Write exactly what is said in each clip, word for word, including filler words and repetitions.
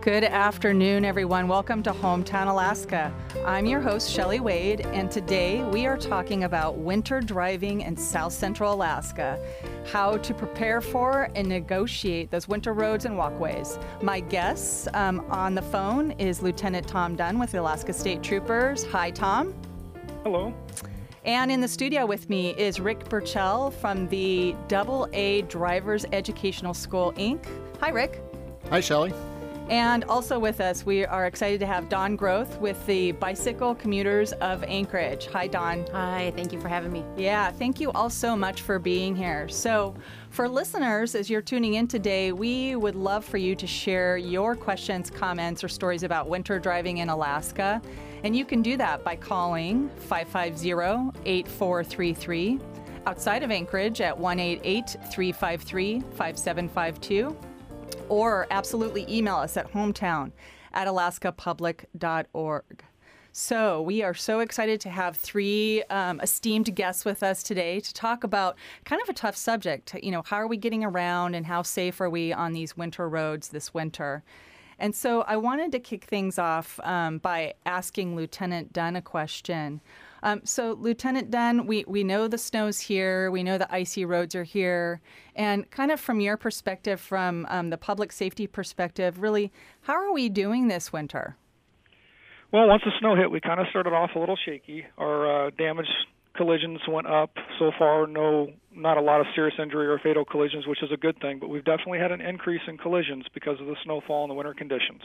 Good afternoon, everyone. Welcome to Hometown Alaska. I'm your host, Shelley Wade, and today we are talking about winter driving in South Central Alaska, how to prepare for and negotiate those winter roads and walkways. My guest um, on the phone is Lieutenant Tom Dunn with the Alaska State Troopers. Hi, Tom. Hello. And in the studio with me is Rick Burchell from the Double A Drivers Educational School, Incorporated. Hi, Rick. Hi, Shelley. And also with us, we are excited to have Dawn Groth with the Bicycle Commuters of Anchorage. Hi, Dawn. Hi, thank you for having me. Yeah, thank you all so much for being here. So for listeners, as you're tuning in today, we would love for you to share your questions, comments, or stories about winter driving in Alaska. And you can do that by calling five five zero, eight four three three, outside of Anchorage at one eight eight, three five three, five seven five two. Or absolutely email us at hometown at alaska public dot org. So we are so excited to have three um, esteemed guests with us today to talk about kind of a tough subject. You know, how are we getting around and how safe are we on these winter roads this winter? And so I wanted to kick things off um, by asking Lieutenant Dunn a question. Um, so, Lieutenant Dunn, we, we know the snow's here, we know the icy roads are here, and kind of from your perspective, from um, the public safety perspective, really, how are we doing this winter? Well, once the snow hit, we kind of started off a little shaky. Our uh, damage collisions went up. So far, no, not a lot of serious injury or fatal collisions, which is a good thing, but we've definitely had an increase in collisions because of the snowfall and the winter conditions.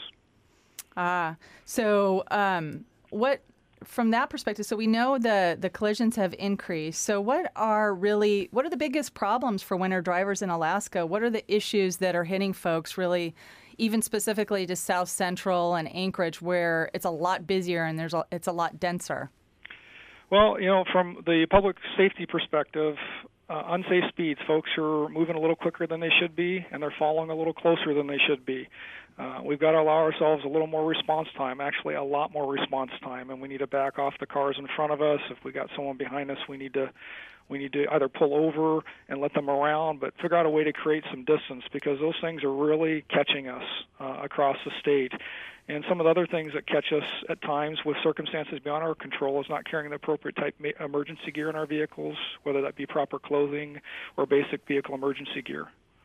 Ah, so um, what... From that perspective, so we know the, the collisions have increased. So what are really, what are the biggest problems for winter drivers in Alaska? What are the issues that are hitting folks really, even specifically to South Central and Anchorage, where it's a lot busier and there's a, it's a lot denser? Well, you know, from the public safety perspective, uh, unsafe speeds, folks are moving a little quicker than they should be, and they're following a little closer than they should be. Uh, we've got to allow ourselves a little more response time, actually a lot more response time, and we need to back off the cars in front of us. If we got someone behind us, we need to we need to either pull over and let them around, but figure out a way to create some distance, because those things are really catching us uh, across the state. And some of the other things that catch us at times with circumstances beyond our control is not carrying the appropriate type ma- emergency gear in our vehicles, whether that be proper clothing or basic vehicle emergency gear.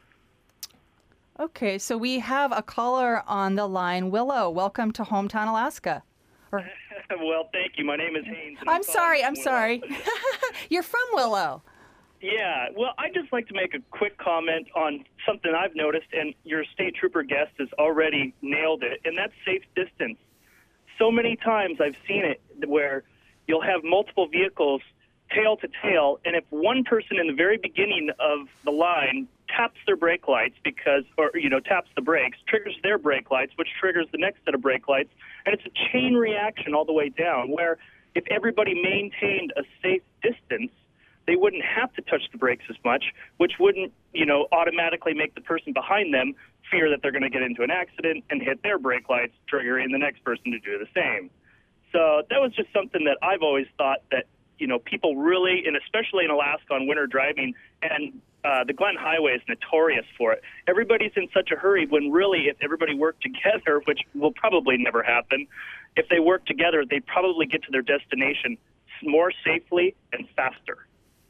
Okay, so we have a caller on the line. Willow, welcome to Hometown Alaska. Or... Well, thank you. My name is Haynes. I'm sorry, I'm Willow. sorry. You're from Willow. Yeah, well, I'd just like to make a quick comment on something I've noticed, and your state trooper guest has already nailed it, and that's safe distance. So many times I've seen it where you'll have multiple vehicles tail to tail, and if one person in the very beginning of the line taps their brake lights because, or, you know, taps the brakes, triggers their brake lights, which triggers the next set of brake lights, and it's a chain reaction all the way down, where if everybody maintained a safe distance, they wouldn't have to touch the brakes as much, which wouldn't, you know, automatically make the person behind them fear that they're going to get into an accident and hit their brake lights, triggering the next person to do the same. So that was just something that I've always thought that, you know, people really, and especially in Alaska on winter driving, and uh, the Glen Highway is notorious for it. Everybody's in such a hurry when really if everybody worked together, which will probably never happen, if they work together, they'd probably get to their destination more safely and faster.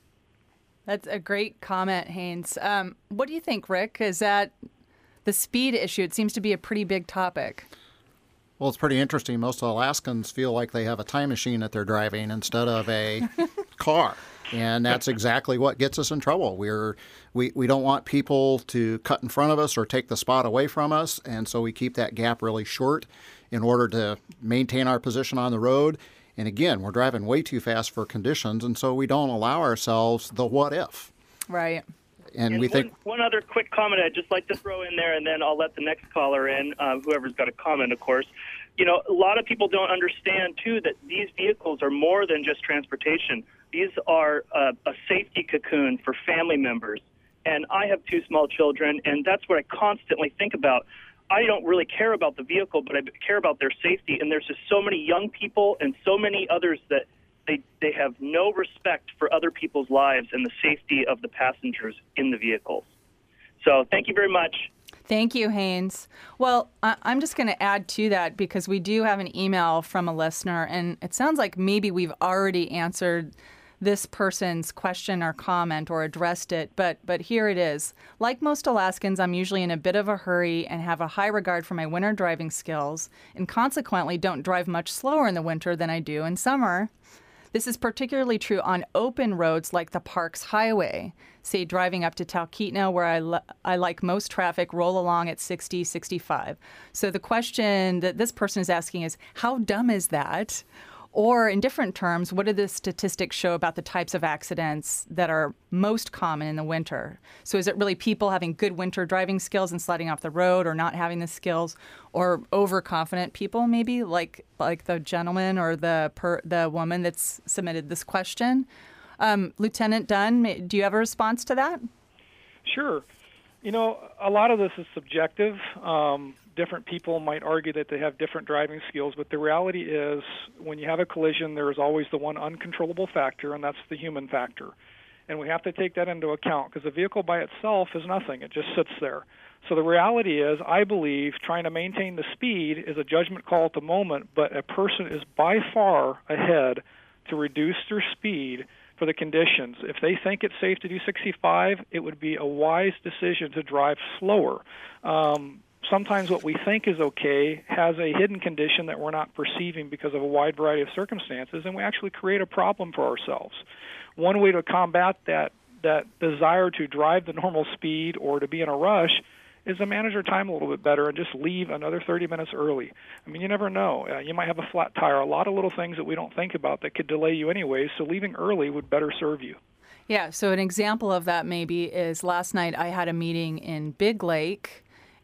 That's a great comment, Haynes. Um, what do you think, Rick? Is that the speed issue? It seems to be a pretty big topic. Well, it's pretty interesting. Most Alaskans feel like they have a time machine that they're driving instead of a car. And that's exactly what gets us in trouble. We're, we, we don't want people to cut in front of us or take the spot away from us, and so we keep that gap really short in order to maintain our position on the road. And again, we're driving way too fast for conditions, and so we don't allow ourselves the what if. Right. And, and we one, think one other quick comment I'd just like to throw in there, and then I'll let the next caller in, uh, whoever's got a comment, of course. You know, a lot of people don't understand, too, that these vehicles are more than just transportation. These are uh, a safety cocoon for family members. And I have two small children, and that's what I constantly think about. I don't really care about the vehicle, but I care about their safety. And there's just so many young people and so many others that they they have no respect for other people's lives and the safety of the passengers in the vehicles. So thank you very much. Thank you, Haynes. Well, I- I'm just going to add to that because we do have an email from a listener, and it sounds like maybe we've already answered this person's question or comment or addressed it, but but here it is. Like most Alaskans, I'm usually in a bit of a hurry and have a high regard for my winter driving skills, and consequently don't drive much slower in the winter than I do in summer. This is particularly true on open roads like the Parks Highway. Say driving up to Talkeetna, where I, li- I like most traffic, roll along at sixty, sixty-five. So the question that this person is asking is, how dumb is that? Or in different terms, what do the statistics show about the types of accidents that are most common in the winter? So is it really people having good winter driving skills and sliding off the road or not having the skills, or overconfident people maybe like like the gentleman or the per, the woman that's submitted this question? Um, Lieutenant Dunn, do you have a response to that? Sure. You know, a lot of this is subjective. Um, different people might argue that they have different driving skills, but the reality is when you have a collision, there is always the one uncontrollable factor, and that's the human factor. And we have to take that into account because the vehicle by itself is nothing. It just sits there. So the reality is, I believe, trying to maintain the speed is a judgment call at the moment, but a person is by far ahead to reduce their speed for the conditions. If they think it's safe to do sixty-five, it would be a wise decision to drive slower. Um, sometimes what we think is okay has a hidden condition that we're not perceiving because of a wide variety of circumstances, and we actually create a problem for ourselves. One way to combat that that desire to drive the normal speed or to be in a rush is to manage our time a little bit better and just leave another thirty minutes early. I mean, you never know. Uh, you might have a flat tire, a lot of little things that we don't think about that could delay you anyways, so leaving early would better serve you. Yeah, so an example of that maybe is last night I had a meeting in Big Lake,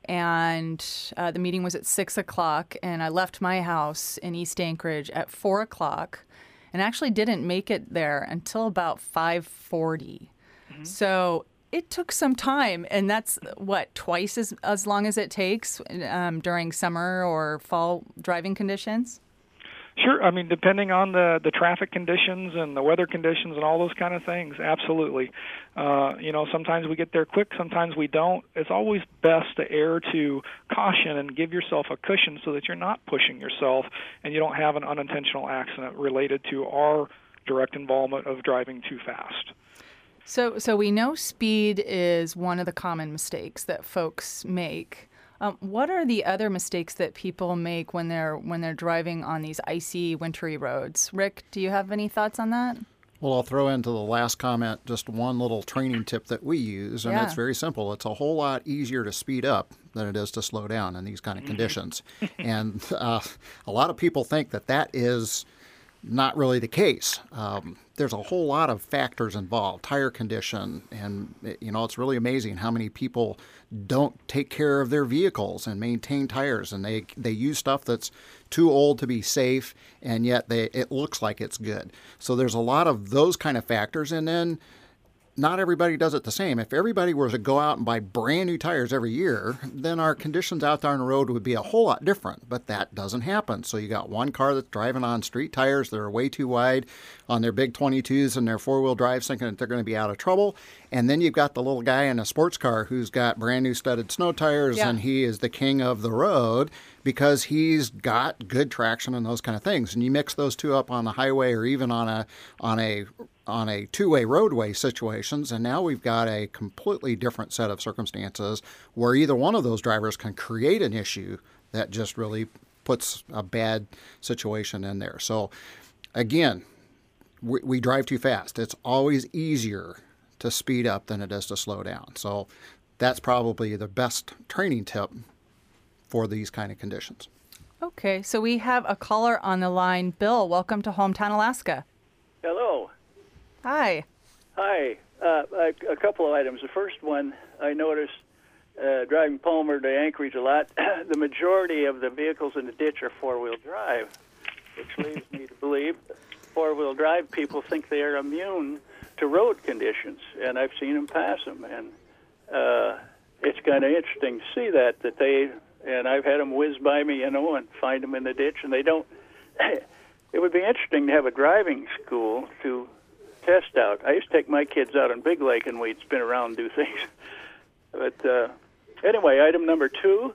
and uh, the meeting was at six o'clock, and I left my house in East Anchorage at four o'clock, and actually didn't make it there until about five forty. Mm-hmm. So it took some time, and that's, what, twice as, as long as it takes um, during summer or fall driving conditions? Sure. I mean, depending on the, the traffic conditions and the weather conditions and all those kind of things, absolutely. Uh, you know, sometimes we get there quick, sometimes we don't. It's always best to err to caution and give yourself a cushion so that you're not pushing yourself and you don't have an unintentional accident related to our direct involvement of driving too fast. So, so we know speed is one of the common mistakes that folks make. Um, what are the other mistakes that people make when they're when they're driving on these icy, wintry roads? Rick, do you have any thoughts on that? Well, I'll throw into the last comment just one little training tip that we use, and yeah. it's very simple. It's a whole lot easier to speed up than it is to slow down in these kind of conditions. And uh, a lot of people think that that is not really the case. Um, there's a whole lot of factors involved, tire condition, and you know it's really amazing how many people don't take care of their vehicles and maintain tires, and they they use stuff that's too old to be safe, and yet they it looks like it's good. So there's a lot of those kind of factors, and then not everybody does it the same. If everybody were to go out and buy brand new tires every year, then our conditions out there on the road would be a whole lot different, but that doesn't happen. So you got one car that's driving on street tires that are way too wide on their big twenty-twos and their four-wheel drives thinking that they're going to be out of trouble. And then you've got the little guy in a sports car who's got brand new studded snow tires, yeah. and he is the king of the road because he's got good traction and those kind of things. And you mix those two up on the highway or even on a on a on a two-way roadway situations, and now we've got a completely different set of circumstances where either one of those drivers can create an issue that just really puts a bad situation in there. So again, we, we drive too fast. It's always easier to speed up than it is to slow down. So that's probably the best training tip for these kind of conditions. Okay, so we have a caller on the line. Bill, welcome to Hometown Alaska. Hello. Hi. Hi. Uh, a, a couple of items. The first one, I noticed uh, driving Palmer to Anchorage a lot, the majority of the vehicles in the ditch are four-wheel drive, which leads me to believe four-wheel drive people think they are immune to road conditions, and I've seen them pass them, and uh, it's kind of interesting to see that, that they, and I've had them whiz by me, you know, and find them in the ditch, and they don't. It would be interesting to have a driving school to test out. I used to take my kids out on Big Lake, and we'd spin around and do things. But uh, anyway, item number two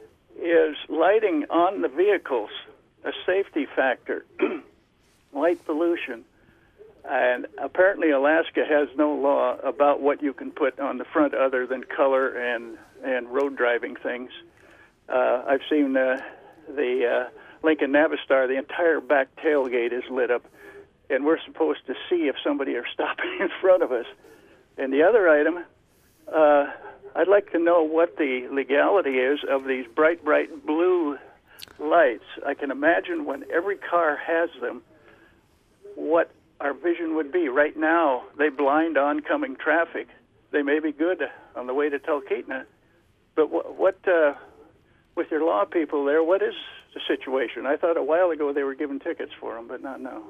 is lighting on the vehicles, a safety factor, light pollution. And apparently Alaska has no law about what you can put on the front other than color and, and road driving things. Uh, I've seen uh, the uh, Lincoln Navistar, the entire back tailgate is lit up, and we're supposed to see if somebody is stopping in front of us. And the other item, uh, I'd like to know what the legality is of these bright, bright blue lights. I can imagine when every car has them, what our vision would be. Right now, they blind oncoming traffic. They may be good on the way to Talkeetna, but what, what uh, with your law people there, what is the situation? I thought a while ago they were giving tickets for them, but not now.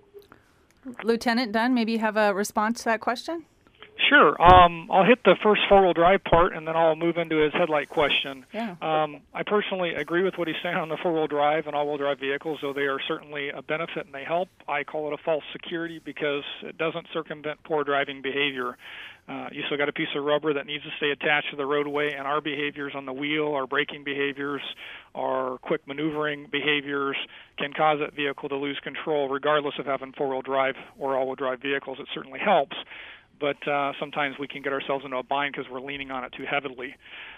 Lieutenant Dunn, maybe you have a response to that question? Sure. Um, I'll hit the first four-wheel drive part, and then I'll move into his headlight question. Yeah. Um, I personally agree with what he's saying on the four-wheel drive and all-wheel drive vehicles, though they are certainly a benefit and they help. I call it a false security because it doesn't circumvent poor driving behavior. Uh, you still got a piece of rubber that needs to stay attached to the roadway, and our behaviors on the wheel, our braking behaviors, our quick maneuvering behaviors can cause that vehicle to lose control regardless of having four-wheel drive or all-wheel drive vehicles. It certainly helps. But uh, sometimes we can get ourselves into a bind because we're leaning on it too heavily.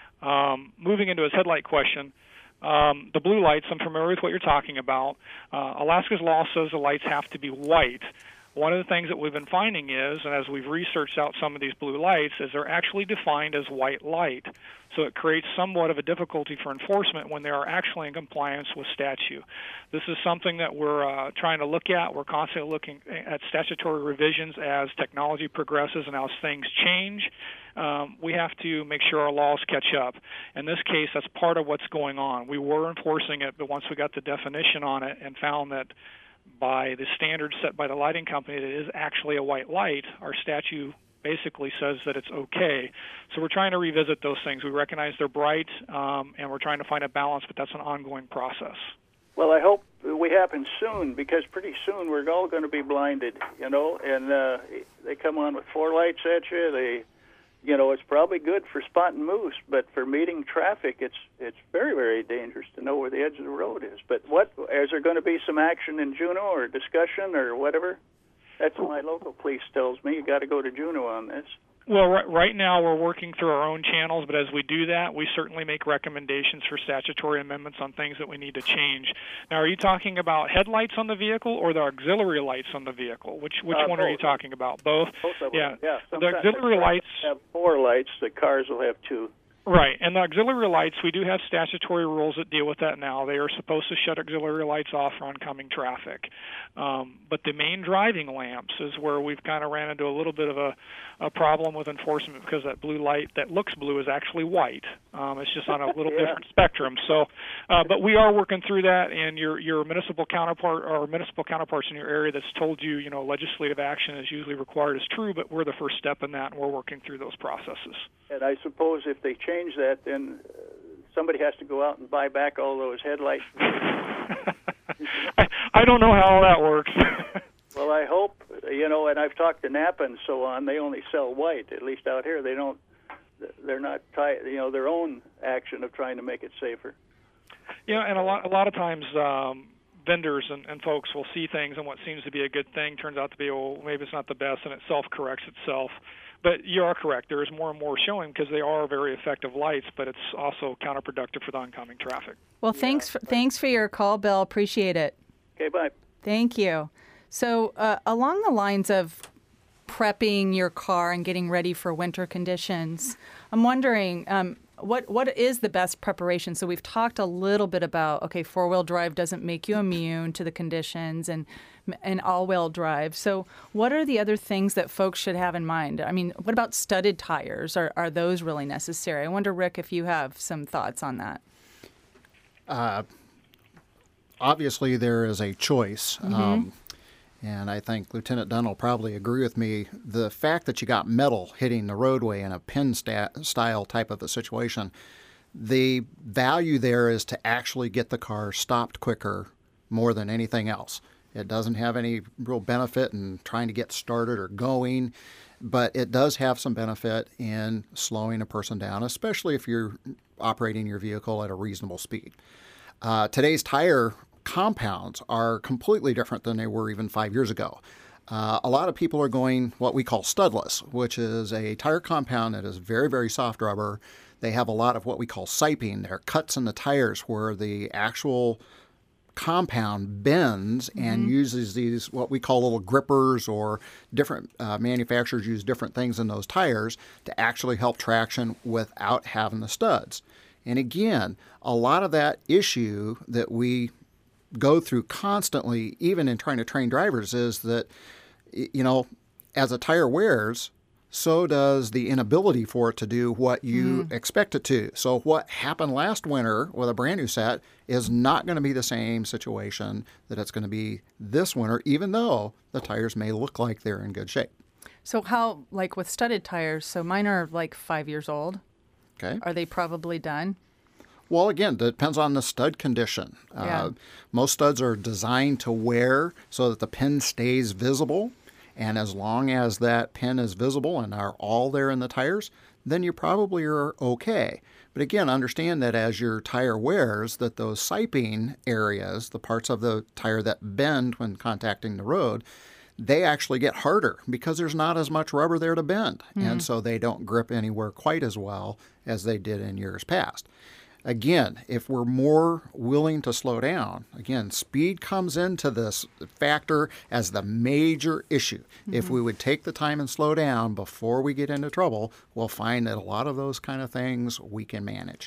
Um, moving into his headlight question, um, the blue lights, I'm familiar with what you're talking about. Uh, Alaska's law says the lights have to be white. One of the things that we've been finding is, and as we've researched out some of these blue lights, is they're actually defined as white light. So it creates somewhat of a difficulty for enforcement when they are actually in compliance with statute. This is something that we're uh, trying to look at. We're constantly looking at statutory revisions as technology progresses and as things change. Um, we have to make sure our laws catch up. In this case, that's part of what's going on. We were enforcing it, but once we got the definition on it and found that by the standards set by the lighting company that it is actually a white light, our statute basically says that it's okay. So we're trying to revisit those things. We recognize they're bright, um, and we're trying to find a balance, but that's an ongoing process. Well, I hope we happen soon, because pretty soon we're all going to be blinded, you know, and uh, they come on with four lights at you. They, you know, it's probably good for spotting moose, but for meeting traffic, it's it's very, very dangerous to know where the edge of the road is. But what, is there going to be some action in Juneau or discussion or whatever? That's what my local police tells me. You got to go to Juneau on this. Well, right, right now we're working through our own channels, but as we do that, we certainly make recommendations for statutory amendments on things that we need to change. Now, are you talking about headlights on the vehicle or the auxiliary lights on the vehicle? Which which Uh, one both. are you talking about? Both? Both of them. Yeah. Yeah. The Sometimes auxiliary cars lights have four lights. The cars will have two. Right, and the auxiliary lights, we do have statutory rules that deal with that now. They are supposed to shut auxiliary lights off for oncoming traffic. Um, but the main driving lamps is where we've kind of ran into a little bit of a, a problem with enforcement, because that blue light that looks blue is actually white. Um, it's just on a little Yeah. different spectrum. So, uh, but we are working through that, and your your municipal counterpart or municipal counterparts in your area that's told you, you know, legislative action is usually required is true, but we're the first step in that, and we're working through those processes. And I suppose if they change that, then uh, somebody has to go out and buy back all those headlights. I, I don't know how all that works. Well, I hope, you know, and I've talked to Napa and so on, they only sell white. At least out here, they don't, they're not, tie, you know, their own action of trying to make it safer. Yeah, and a lot, a lot of times um, vendors and, and folks will see things, and what seems to be a good thing turns out to be, well, maybe it's not the best, and it self-corrects itself. But you are correct. There is more and more showing because they are very effective lights, but it's also counterproductive for the oncoming traffic. Well, thanks for, thanks for your call, Bill. Appreciate it. Okay, bye. Thank you. So uh, along the lines of prepping your car and getting ready for winter conditions, I'm wondering, um, what what is the best preparation? So we've talked a little bit about, okay, four-wheel drive doesn't make you immune to the conditions, and and all-wheel drive. So what are the other things that folks should have in mind? I mean, what about studded tires? Are, are those really necessary? I wonder, Rick, if you have some thoughts on that. Uh, obviously, there is a choice. Mm-hmm. Um, and I think Lieutenant Dunn will probably agree with me. The fact that you got metal hitting the roadway in a pin sta- style type of a situation, the value there is to actually get the car stopped quicker more than anything else. It doesn't have any real benefit in trying to get started or going. but it does have some benefit in slowing a person down, especially if you're operating your vehicle at a reasonable speed. Uh, today's tire compounds are completely different than they were even five years ago. Uh, a lot of people are going what we call studless, which is a tire compound that is very, very soft rubber. They have a lot of what we call siping. There are cuts in the tires where the actual compound bends and mm-hmm. uses these what we call little grippers, or different uh, manufacturers use different things in those tires to actually help traction without having the studs. And again, a lot of that issue that we go through constantly, even in trying to train drivers, is that, you know, as a tire wears, so does the inability for it to do what you mm. expect it to. So what happened last winter with a brand new set is not going to be the same situation that it's going to be this winter, even though the tires may look like they're in good shape. So how, like with studded tires, so mine are like five years old. Okay. Are they probably done? Well, again, it depends on the stud condition. Yeah. Uh, most studs are designed to wear so that the pin stays visible. And as long as that pin is visible and are all there in the tires, then you probably are okay. But again, understand that as your tire wears, that those siping areas, the parts of the tire that bend when contacting the road, they actually get harder because there's not as much rubber there to bend. Mm-hmm. And so they don't grip anywhere quite as well as they did in years past. Again, if we're more willing to slow down, again, speed comes into this factor as the major issue. Mm-hmm. If we would take the time and slow down before we get into trouble, we'll find that a lot of those kind of things we can manage.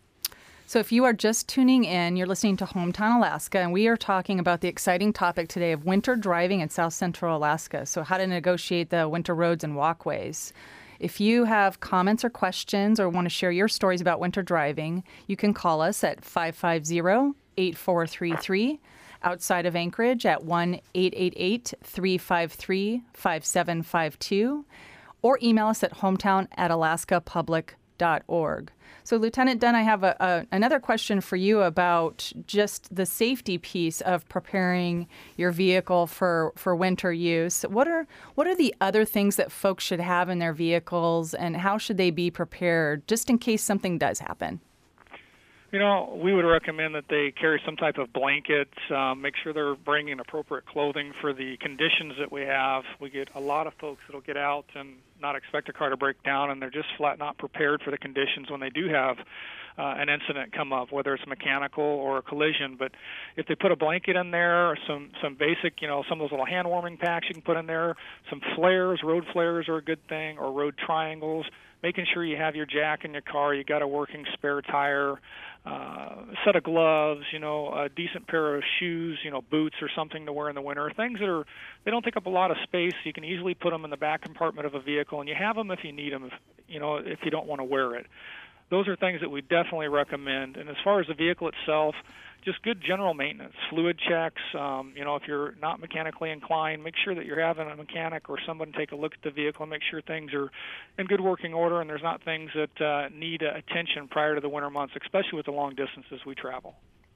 So if you are just tuning in, you're listening to Hometown Alaska, and we are talking about the exciting topic today of winter driving in South Central Alaska. So how to negotiate the winter roads and walkways. If you have comments or questions or want to share your stories about winter driving, you can call us at five five zero, eight four three three, outside of Anchorage at one eight eight eight, three five three, five seven five two, or email us at hometown at alaska public dot org. So, Lieutenant Dunn, I have a, a, another question for you about just the safety piece of preparing your vehicle for, for winter use. What are what are the other things that folks should have in their vehicles, and how should they be prepared just in case something does happen? You know, we would recommend that they carry some type of blanket, um, make sure they're bringing appropriate clothing for the conditions that we have. We get a lot of folks that will get out and not expect a car to break down, and they're just flat not prepared for the conditions when they do have uh, an incident come up, whether it's mechanical or a collision. But if they put a blanket in there, or some, some basic, you know, some of those little hand warming packs you can put in there, some flares, road flares are a good thing, or road triangles, making sure you have your jack in your car, you got a working spare tire, uh, set of gloves, you know, a decent pair of shoes, you know, boots or something to wear in the winter. Things that are, they don't take up a lot of space. You can easily put them in the back compartment of a vehicle, and you have them if you need them, if, you know, if you don't want to wear it. Those are things that we definitely recommend. And as far as the vehicle itself, just good general maintenance, fluid checks. Um, you know, if you're not mechanically inclined, make sure that you're having a mechanic or someone take a look at the vehicle and make sure things are in good working order and there's not things that uh, need uh, attention prior to the winter months, especially with the long distances we travel.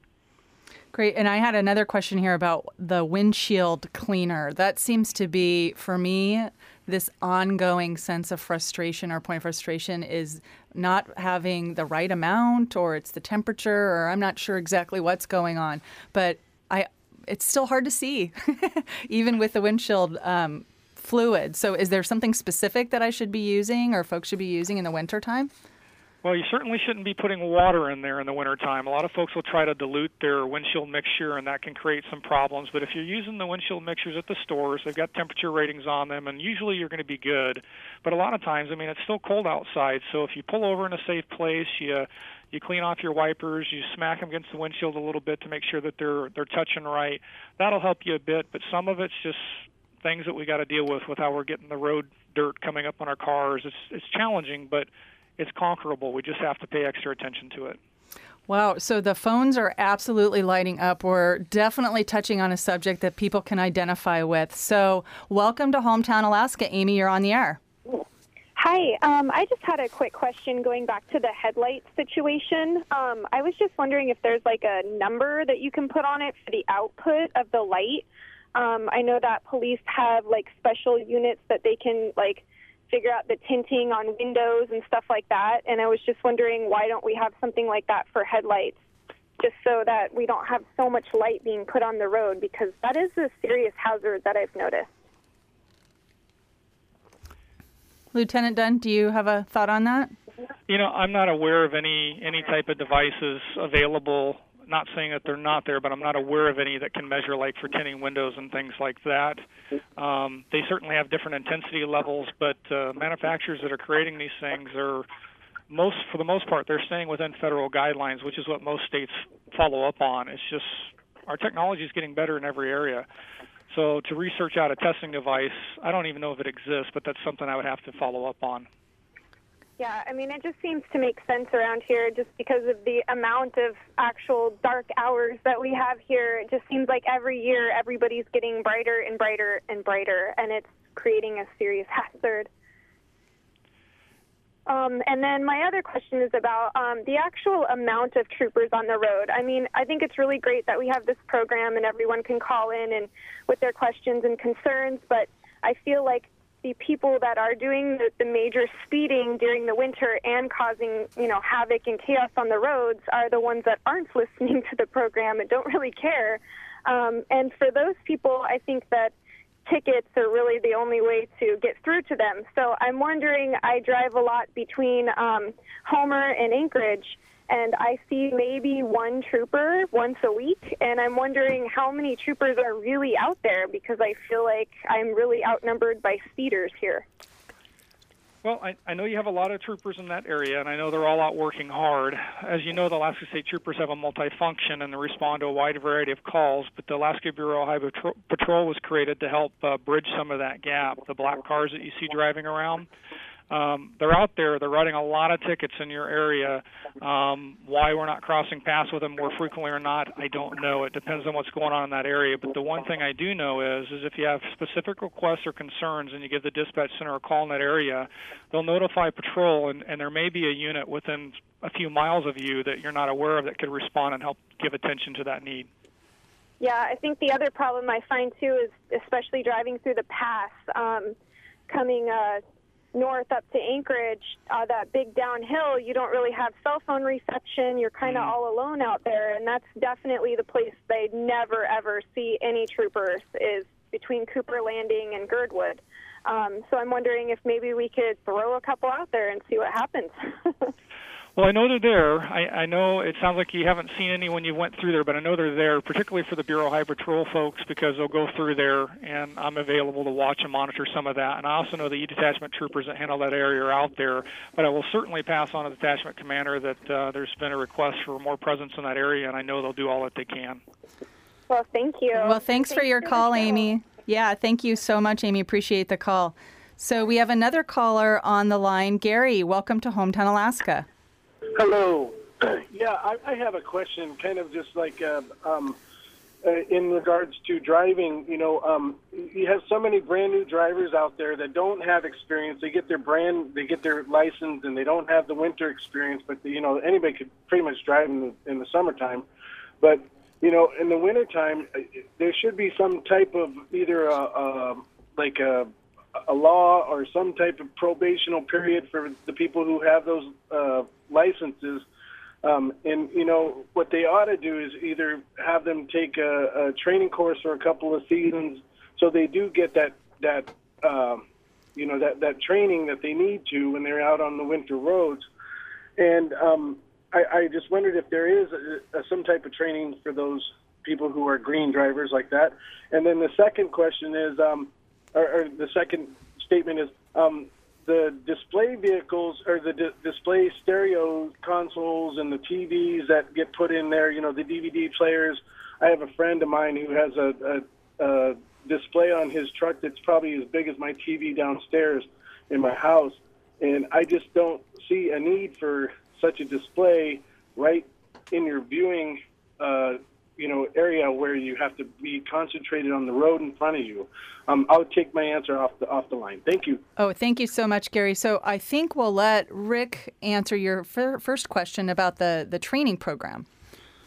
Great. And I had another question here about the windshield cleaner. That seems to be, for me, this ongoing sense of frustration or point of frustration is not having the right amount, or it's the temperature, or I'm not sure exactly what's going on. But I, it's still hard to see, even with the windshield um, fluid. So is there something specific that I should be using or folks should be using in the wintertime? Well, you certainly shouldn't be putting water in there in the wintertime. A lot of folks will try to dilute their windshield mixture, and that can create some problems. But if you're using the windshield mixtures at the stores, they've got temperature ratings on them, and usually you're going to be good. But a lot of times, I mean, it's still cold outside, so if you pull over in a safe place, you you clean off your wipers, you smack them against the windshield a little bit to make sure that they're they're touching right. That'll help you a bit, but some of it's just things that we got to deal with with how we're getting the road dirt coming up on our cars. It's it's challenging, but it's conquerable. We just have to pay extra attention to it. Wow. So the phones are absolutely lighting up. We're definitely touching on a subject that people can identify with. So welcome to Hometown Alaska. Amy, you're on the air. Hi. Um, I just had a quick question going back to the headlight situation. Um, I was just wondering if there's like a number that you can put on it for the output of the light. Um, I know that police have like special units that they can like figure out the tinting on windows and stuff like that. And I was just wondering, why don't we have something like that for headlights, just so that we don't have so much light being put on the road, because that is a serious hazard that I've noticed. Lieutenant Dunn, do you have a thought on that? You know, I'm not aware of any any type of devices available. Not saying that they're not there, but I'm not aware of any that can measure, like, for tinting windows and things like that. Um, they certainly have different intensity levels, but uh, manufacturers that are creating these things are most, for the most part, they're staying within federal guidelines, which is what most states follow up on. It's just our technology is getting better in every area. So to research out a testing device, I don't even know if it exists, but that's something I would have to follow up on. Yeah, I mean, it just seems to make sense around here just because of the amount of actual dark hours that we have here. It just seems like every year everybody's getting brighter and brighter and brighter, and it's creating a serious hazard. Um, and then my other question is about um, the actual amount of troopers on the road. I mean, I think it's really great that we have this program and everyone can call in and with their questions and concerns, but I feel like the people that are doing the, the major speeding during the winter and causing, you know, havoc and chaos on the roads are the ones that aren't listening to the program and don't really care. Um, and for those people, I think that tickets are really the only way to get through to them. So I'm wondering, I drive a lot between um, Homer and Anchorage, and I see maybe one trooper once a week, and I'm wondering how many troopers are really out there, because I feel like I'm really outnumbered by speeders here. Well, I, I know you have a lot of troopers in that area, and I know they're all out working hard. As you know, the Alaska State Troopers have a multifunction, and they respond to a wide variety of calls, but the Alaska Bureau of Highway Patrol was created to help uh, bridge some of that gap. The black cars that you see driving around, Um, they're out there. They're writing a lot of tickets in your area. Um, why we're not crossing paths with them more frequently or not, I don't know. It depends on what's going on in that area. But the one thing I do know is, is if you have specific requests or concerns and you give the dispatch center a call in that area, they'll notify patrol, and, and there may be a unit within a few miles of you that you're not aware of that could respond and help give attention to that need. Yeah, I think the other problem I find, too, is especially driving through the pass, um, coming uh, north up to Anchorage, uh, that big downhill, you don't really have cell phone reception. You're kind of mm. all alone out there, and that's definitely the place they never, ever see any troopers, is between Cooper Landing and Girdwood. Um, so I'm wondering if maybe we could throw a couple out there and see what happens. Well, I know they're there. I, I know it sounds like you haven't seen any when you went through there, but I know they're there, particularly for the Bureau of Highway Patrol folks, because they'll go through there, and I'm available to watch and monitor some of that. And I also know the E-Detachment troopers that handle that area are out there, but I will certainly pass on to the detachment commander that uh, there's been a request for more presence in that area, and I know they'll do all that they can. Well, thank you. Well, thanks, thanks for your for call, Amy. Yeah, thank you so much, Amy. Appreciate the call. So we have another caller on the line. Gary, welcome to Hometown, Alaska. Hello. Yeah, I, I have a question, kind of just like uh, um, uh, in regards to driving. You know, um, you have so many brand new drivers out there that don't have experience. They get their brand, they get their license, and they don't have the winter experience. But the, you know, anybody could pretty much drive in the, in the summertime. But you know, in the wintertime, there should be some type of either a, a like a a law or some type of probational period for the people who have those uh, licenses. Um, and, you know, what they ought to do is either have them take a, a training course for a couple of seasons so they do get that, that uh, you know, that, that training that they need to when they're out on the winter roads. And um, I, I just wondered if there is a, a, some type of training for those people who are green drivers like that. And then the second question is, um, Or, or the second statement is um, the display vehicles or the di- display stereo consoles and the T Vs that get put in there, you know, the D V D players. I have a friend of mine who has a, a, a display on his truck that's probably as big as my T V downstairs in my house. And I just don't see a need for such a display right in your viewing uh you know, area where you have to be concentrated on the road in front of you. Um, I'll take my answer off the off the line. Thank you. Oh, thank you so much, Gary. So I think we'll let Rick answer your fir- first question about the, the training program.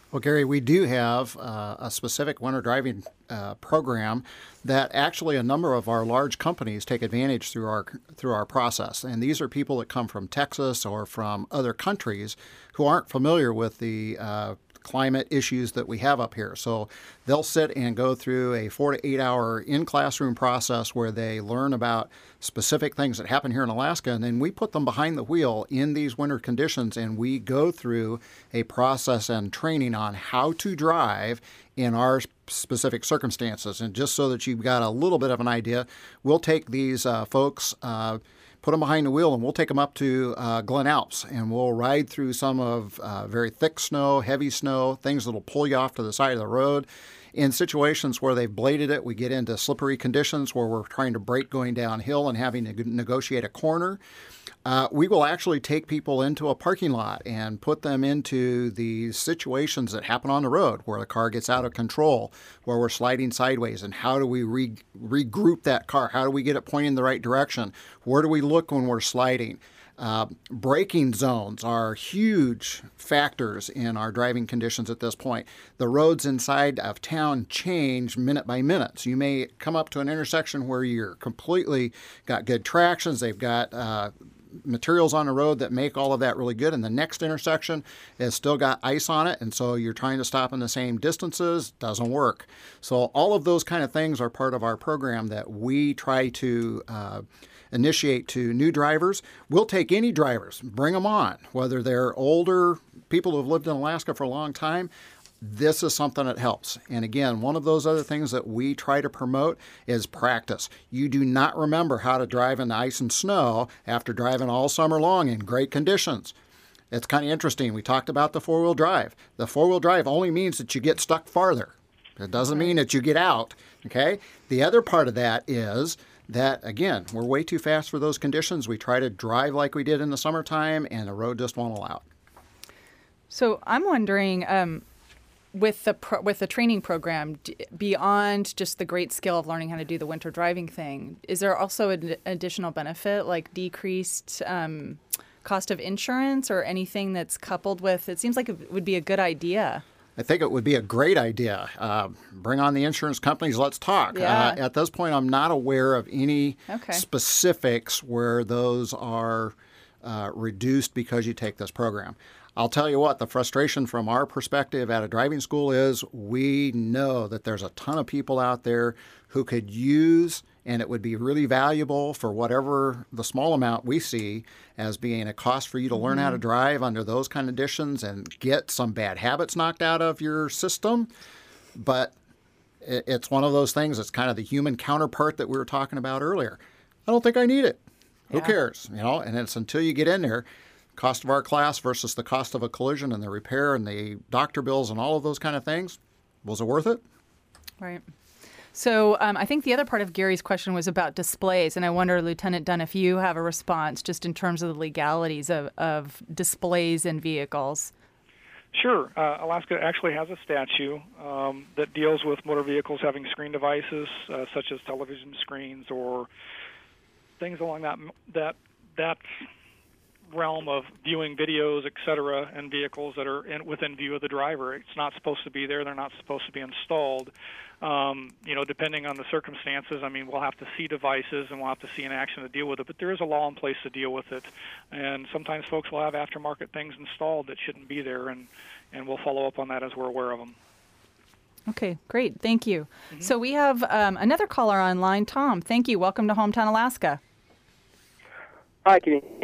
Well, Gary, we do have uh, a specific winter driving uh, program that actually a number of our large companies take advantage through our through our process. And these are people that come from Texas or from other countries who aren't familiar with the uh, climate issues that we have up here. So they'll sit and go through a four to eight hour in-classroom process where they learn about specific things that happen here in Alaska, and then we put them behind the wheel in these winter conditions, and we go through a process and training on how to drive in our specific circumstances. And just so that you've got a little bit of an idea, we'll take these uh, folks, uh, put them behind the wheel, and we'll take them up to uh, Glen Alps, and we'll ride through some of uh, very thick snow, heavy snow, things that'll pull you off to the side of the road. In situations where they've bladed it, we get into slippery conditions where we're trying to brake going downhill and having to negotiate a corner. Uh, we will actually take people into a parking lot and put them into the situations that happen on the road where the car gets out of control, where we're sliding sideways, and how do we re- regroup that car? How do we get it pointing in the right direction? Where do we look when we're sliding? Uh, braking zones are huge factors in our driving conditions at this point. The roads inside of town change minute by minute. So you may come up to an intersection where you're completely got good tractions. They've got uh, materials on the road that make all of that really good. And the next intersection has still got ice on it. And so you're trying to stop in the same distances. Doesn't work. So all of those kind of things are part of our program that we try to uh, initiate to new drivers. We'll take any drivers, bring them on, whether they're older, people who have lived in Alaska for a long time. This is something that helps. And again, one of those other things that we try to promote is practice. You do not remember how to drive in the ice and snow after driving all summer long in great conditions. It's kind of interesting. We talked about the four-wheel drive. The four-wheel drive only means that you get stuck farther. It doesn't mean that you get out, okay? The other part of that is that, again, we're way too fast for those conditions. We try to drive like we did in the summertime, and the road just won't allow it. So I'm wondering, um, with the pro- with the training program, d- beyond just the great skill of learning how to do the winter driving thing, is there also an additional benefit, like decreased um, cost of insurance or anything that's coupled with? It seems like it would be a good idea. I think it would be a great idea. Uh, bring on the insurance companies. Let's talk. Yeah. Uh, at this point, I'm not aware of any okay. specifics where those are uh, reduced because you take this program. I'll tell you what, the frustration from our perspective at a driving school is we know that there's a ton of people out there who could use, and it would be really valuable for whatever the small amount we see as being a cost for you to learn mm-hmm. how to drive under those kind of conditions and get some bad habits knocked out of your system. But it's one of those things, it's kind of the human counterpart that we were talking about earlier. I don't think I need it. Yeah. Who cares? You know, and it's until you get in there, cost of our class versus the cost of a collision and the repair and the doctor bills and all of those kind of things. Was it worth it? Right. So um, I think the other part of Gary's question was about displays, and I wonder, Lieutenant Dunn, if you have a response just in terms of the legalities of, of displays in vehicles. Sure. Uh, Alaska actually has a statute um, that deals with motor vehicles having screen devices, uh, such as television screens or things along that that that realm of viewing videos, et cetera, and vehicles that are in, within view of the driver. It's not supposed to be there. They're not supposed to be installed. Um, you know, depending on the circumstances, I mean, we'll have to see devices and we'll have to see an action to deal with it, but there is a law in place to deal with it. And sometimes folks will have aftermarket things installed that shouldn't be there, and, and we'll follow up on that as we're aware of them. Okay, great. Thank you. Mm-hmm. So we have um, another caller online. Tom, thank you. Welcome to Hometown Alaska. Hi, can you hear me?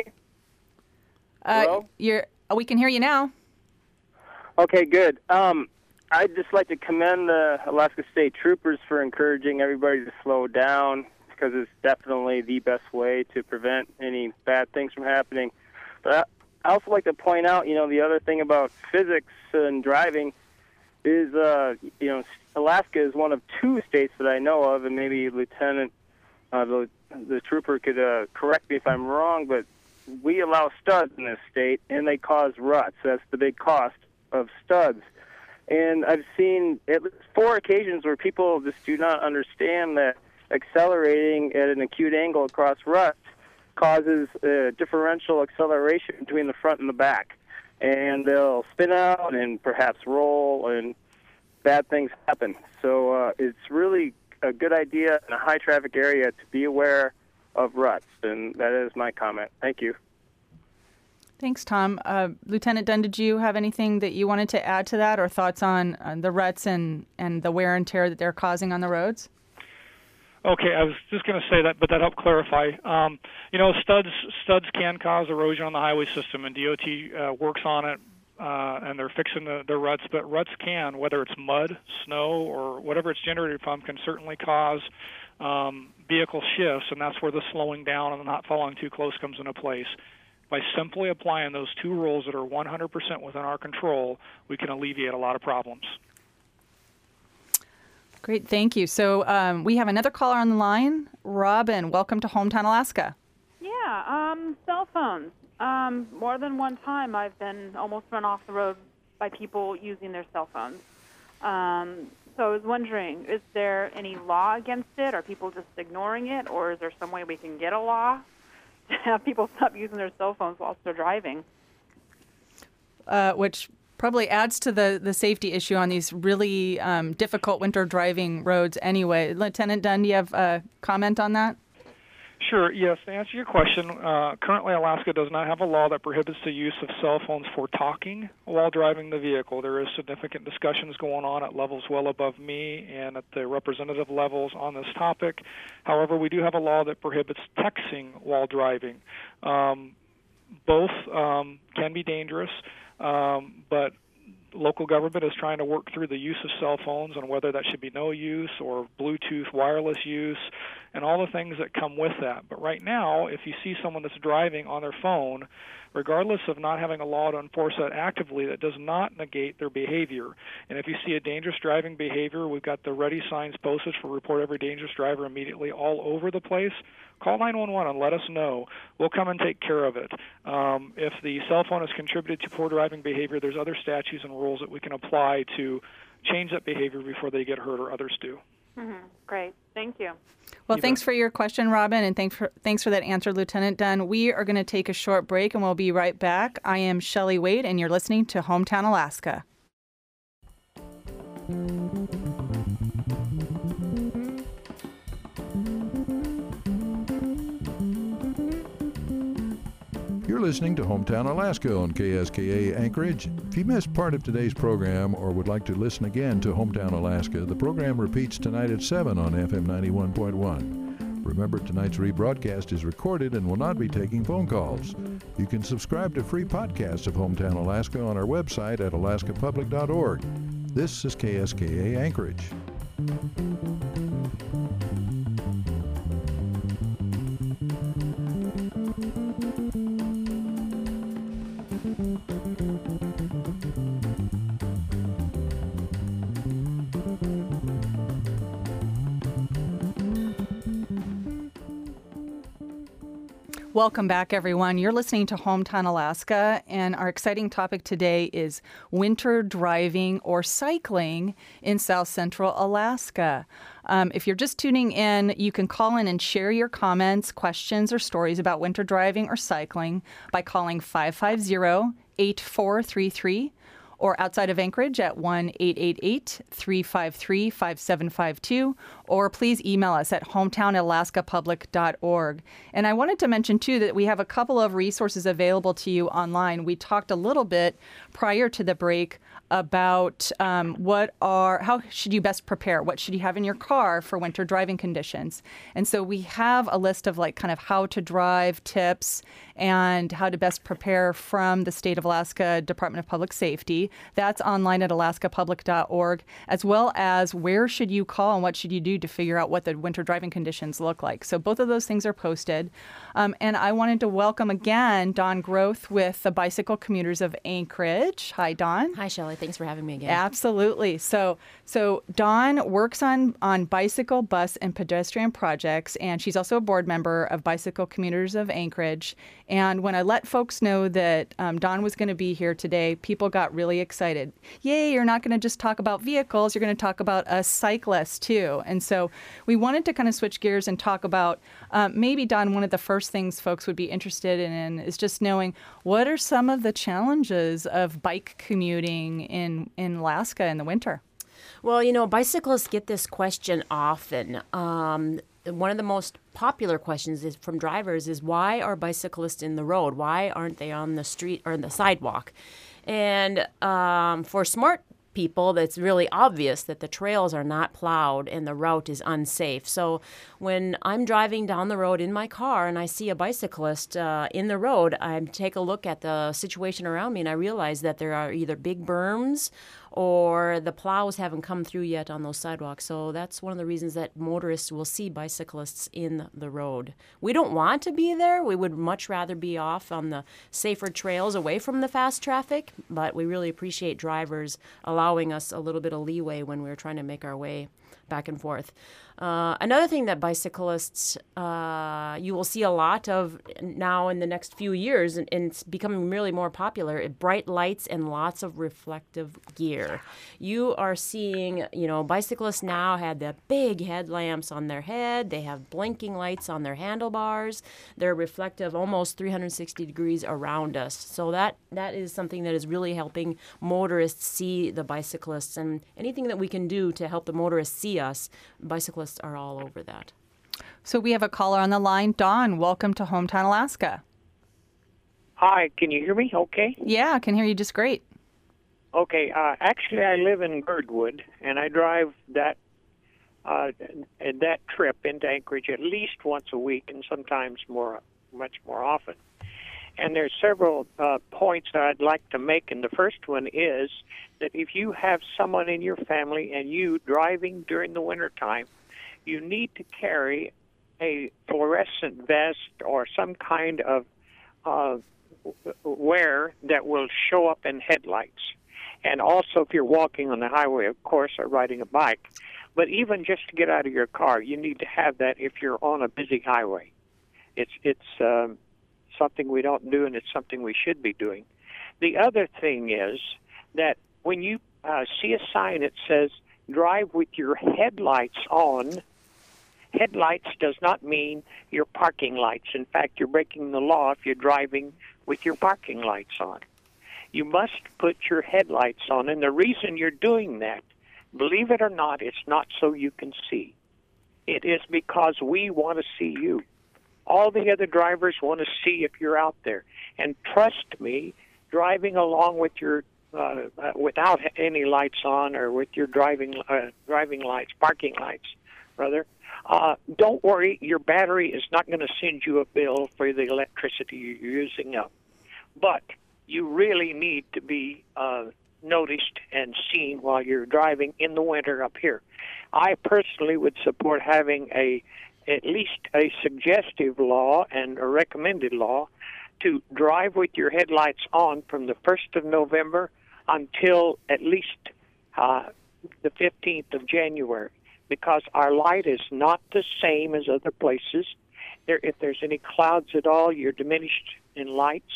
Uh, Hello? You're, we can hear you now. Okay, good. Um, I'd just like to commend the Alaska State Troopers for encouraging everybody to slow down, because it's definitely the best way to prevent any bad things from happening. But I also like to point out, you know, the other thing about physics and driving is, uh, you know, Alaska is one of two states that I know of, and maybe Lieutenant, uh, the, the trooper could uh, correct me if I'm wrong, but we allow studs in this state, and they cause ruts. That's the big cost of studs. And I've seen at least four occasions where people just do not understand that accelerating at an acute angle across ruts causes a differential acceleration between the front and the back. and they'll spin out and perhaps roll, and bad things happen. So uh, it's really a good idea in a high-traffic area to be aware of ruts, and that is my comment. Thank you. Thanks, Tom. Uh, Lieutenant Dunn, did you have anything that you wanted to add to that, or thoughts on, on the ruts and, and the wear and tear that they're causing on the roads? Okay, I was just going to say that, but that helped clarify. Um, you know, studs studs can cause erosion on the highway system, and D O T uh, works on it, uh, and they're fixing the, the ruts. But ruts can, whether it's mud, snow, or whatever it's generated from, can certainly cause um, vehicle shifts, and that's where the slowing down and the not following too close comes into place. By simply applying those two rules that are one hundred percent within our control, we can alleviate a lot of problems. Great, thank you. So um, we have another caller on the line. Robin, welcome to Hometown Alaska. Yeah, um, cell phones. Um, more than one time I've been almost run off the road by people using their cell phones. Um, so I was wondering, is there any law against it? Are people just ignoring it? Or is there some way we can get a law to have people stop using their cell phones whilst they're driving? Uh, which probably adds to the, the safety issue on these really um, difficult winter driving roads anyway. Lieutenant Dunn, do you have a comment on that? Sure, yes. To answer your question, uh, currently Alaska does not have a law that prohibits the use of cell phones for talking while driving the vehicle. There is significant discussions going on at levels well above me and at the representative levels on this topic. However, we do have a law that prohibits texting while driving. Um, both um, can be dangerous, um, but local government is trying to work through the use of cell phones and whether that should be no use or Bluetooth wireless use and all the things that come with that. But right now, if you see someone that's driving on their phone, regardless of not having a law to enforce that actively, that does not negate their behavior. And if you see a dangerous driving behavior, we've got the ready signs posted for report every dangerous driver immediately all over the place. Call nine one one and let us know. We'll come and take care of it. Um, if the cell phone has contributed to poor driving behavior, there's other statutes and rules that we can apply to change that behavior before they get hurt or others do. Mm-hmm. Great. Thank you. Well, You thanks bet. for your question, Robin, and thanks for, thanks for that answer, Lieutenant Dunn. We are going to take a short break, and we'll be right back. I am Shelley Wade, and you're listening to Hometown Alaska. You're listening to Hometown Alaska on K S K A Anchorage. If you missed part of today's program or would like to listen again to Hometown Alaska, the program repeats tonight at seven on F M ninety-one point one. Remember, tonight's rebroadcast is recorded and will not be taking phone calls. You can subscribe to free podcasts of Hometown Alaska on our website at alaska public dot org. This is K S K A Anchorage. Welcome back, everyone. You're listening to Hometown Alaska, and our exciting topic today is winter driving or cycling in South Central Alaska. Um, if you're just tuning in, you can call in and share your comments, questions, or stories about winter driving or cycling by calling five five zero, eight four three three or outside of Anchorage at one eight eight eight, three five three, five seven five two, or please email us at hometown alaska public dot org. And I wanted to mention, too, that we have a couple of resources available to you online. We talked a little bit prior to the break about um, what are, how should you best prepare? What should you have in your car for winter driving conditions? And so we have a list of like kind of how to drive tips and how to best prepare from the State of Alaska Department of Public Safety. That's online at alaska public dot org, as well as where should you call and what should you do to figure out what the winter driving conditions look like. So both of those things are posted. Um, and I wanted to welcome again Dawn Groth with the Bicycle Commuters of Anchorage. Hi, Dawn. Hi, Shelley. Thanks for having me again. Absolutely. So, so Dawn works on, on bicycle, bus, and pedestrian projects, and she's also a board member of Bicycle Commuters of Anchorage. And when I let folks know that um, Dawn was going to be here today, people got really really excited. Yay, you're not going to just talk about vehicles, you're going to talk about a cyclist too. And so we wanted to kind of switch gears and talk about um, maybe, Don, one of the first things folks would be interested in is just knowing what are some of the challenges of bike commuting in, in Alaska in the winter? Well, you know, bicyclists get this question often. Um, one of the most popular questions is from drivers is, why are bicyclists in the road? Why aren't they on the street or in the sidewalk? And um, for smart people, that's really obvious that the trails are not plowed and the route is unsafe. So when I'm driving down the road in my car and I see a bicyclist uh, in the road, I take a look at the situation around me and I realize that there are either big berms or the plows haven't come through yet on those sidewalks. So that's one of the reasons that motorists will see bicyclists in the road. We don't want to be there. We would much rather be off on the safer trails away from the fast traffic, but we really appreciate drivers allowing us a little bit of leeway when we're trying to make our way back and forth. Uh, another thing that bicyclists, uh, you will see a lot of now in the next few years, and, and it's becoming really more popular, bright lights and lots of reflective gear. You are seeing, you know, bicyclists now have the big headlamps on their head. They have blinking lights on their handlebars. They're reflective almost three hundred sixty degrees around us. So that that is something that is really helping motorists see the bicyclists, and anything that we can do to help the motorists see us, bicyclists are all over that. So we have a caller on the line. Don, welcome to Hometown Alaska. Hi, can you hear me okay? Yeah, I can hear you just great. Okay, uh, actually I live in Birdwood, and I drive that uh, that trip into Anchorage at least once a week, and sometimes more, much more often. And there's several uh, points that I'd like to make, and the first one is that if you have someone in your family and you driving during the wintertime, you need to carry a fluorescent vest or some kind of uh, wear that will show up in headlights. And also if you're walking on the highway, of course, or riding a bike. But even just to get out of your car, you need to have that if you're on a busy highway. It's, it's um, something we don't do, and it's something we should be doing. The other thing is that when you uh, see a sign that says, drive with your headlights on, headlights does not mean your parking lights. In fact, you're breaking the law if you're driving with your parking lights on. You must put your headlights on, and the reason you're doing that, believe it or not, it's not so you can see. It is because we want to see you. All the other drivers want to see if you're out there. And trust me, driving along with your uh, uh, without any lights on, or with your driving uh, driving lights, parking lights, rather, uh, don't worry, your battery is not going to send you a bill for the electricity you're using up. But you really need to be uh, noticed and seen while you're driving in the winter up here. I personally would support having a at least a suggestive law and a recommended law to drive with your headlights on from the first of November until at least uh, the fifteenth of January, because our light is not the same as other places. There, if there's any clouds at all, you're diminished in lights,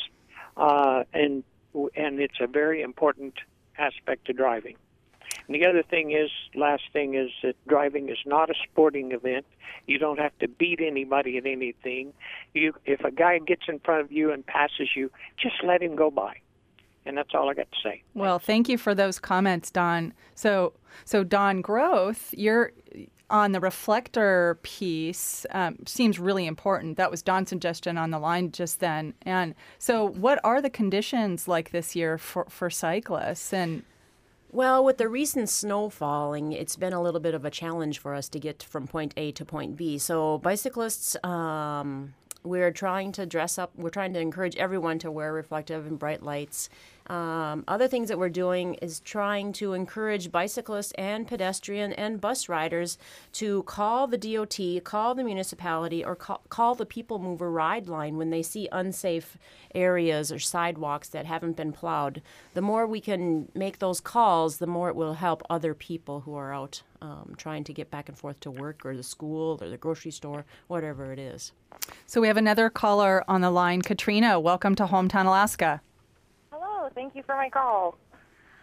uh, and and it's a very important aspect to driving. And the other thing is, last thing is that driving is not a sporting event. You don't have to beat anybody at anything. You, if a guy gets in front of you and passes you, just let him go by. And that's all I got to say. Well, thank you for those comments, Don. So, so Don Groth, you're on the reflector piece. Um, seems really important. That was Don's suggestion on the line just then. And so, what are the conditions like this year for for cyclists? And well, with the recent snow falling, it's been a little bit of a challenge for us to get from point A to point B. So bicyclists, um, we're trying to dress up. We're trying to encourage everyone to wear reflective and bright lights. Um, other things that we're doing is trying to encourage bicyclists and pedestrian and bus riders to call the D O T, call the municipality, or call, call the People Mover ride line when they see unsafe areas or sidewalks that haven't been plowed. The more we can make those calls, the more it will help other people who are out um, trying to get back and forth to work or the school or the grocery store, whatever it is. So we have another caller on the line. Katrina, welcome to Hometown Alaska. Hello, thank you for my call.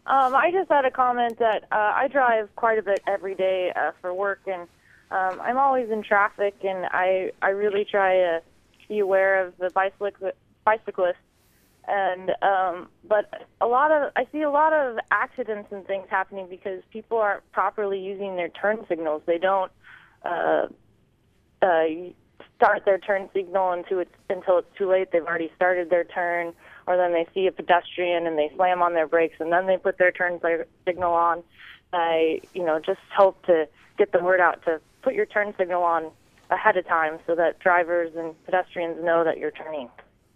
Um, I just had a comment that uh, I drive quite a bit every day uh, for work, and um, I'm always in traffic, and I, I really try to be aware of the bicycl- bicyclists. And um, but a lot of I see a lot of accidents and things happening because people aren't properly using their turn signals. They don't uh, uh, start their turn signal until it's until it's too late. They've already started their turn, or then they see a pedestrian and they slam on their brakes and then they put their turn signal on. I you know just hope to get the word out to put your turn signal on ahead of time so that drivers and pedestrians know that you're turning.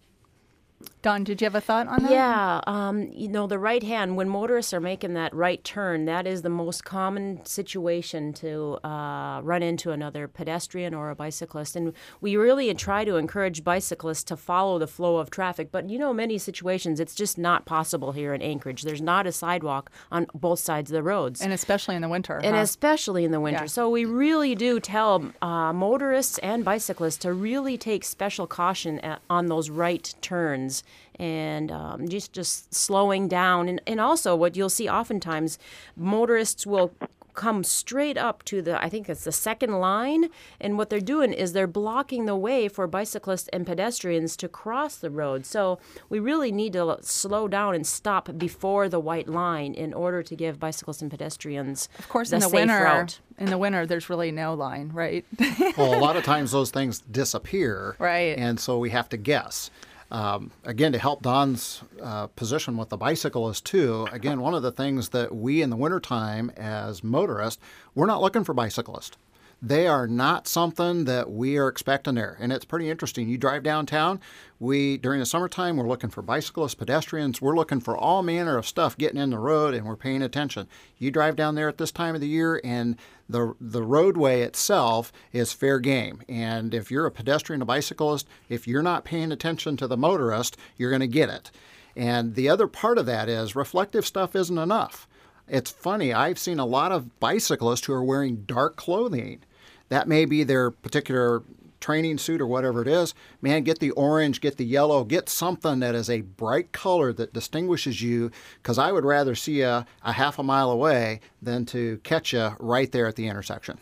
Dawn, did you have a thought on that? Yeah, um, you know, the right hand, when motorists are making that right turn, that is the most common situation to uh, run into another pedestrian or a bicyclist. And we really try to encourage bicyclists to follow the flow of traffic. But, you know, many situations, it's just not possible here in Anchorage. There's not a sidewalk on both sides of the roads. And especially in the winter. And huh? especially in the winter. Yeah. So we really do tell uh, motorists and bicyclists to really take special caution at, on those right turns. And um, just just slowing down. And, and also what you'll see oftentimes, motorists will come straight up to the, I think it's the second line, and what they're doing is they're blocking the way for bicyclists and pedestrians to cross the road. So we really need to slow down and stop before the white line in order to give bicyclists and pedestrians Of course, the in the safe winter, route. in the winter, there's really no line, right? Well, a lot of times those things disappear. Right. And so we have to guess. Um, again, to help Don's uh, position with the bicyclist, too, again, one of the things that we in the wintertime as motorists, we're not looking for bicyclists. They are not something that we are expecting there. And it's pretty interesting. You drive downtown, we, during the summertime, we're looking for bicyclists, pedestrians. We're looking for all manner of stuff getting in the road, and we're paying attention. You drive down there at this time of the year, and the the roadway itself is fair game. And if you're a pedestrian, a bicyclist, if you're not paying attention to the motorist, you're going to get it. And the other part of that is reflective stuff isn't enough. It's funny, I've seen a lot of bicyclists who are wearing dark clothing. That may be their particular training suit or whatever it is. Man, get the orange, get the yellow, get something that is a bright color that distinguishes you, because I would rather see you a half a mile away than to catch you right there at the intersection.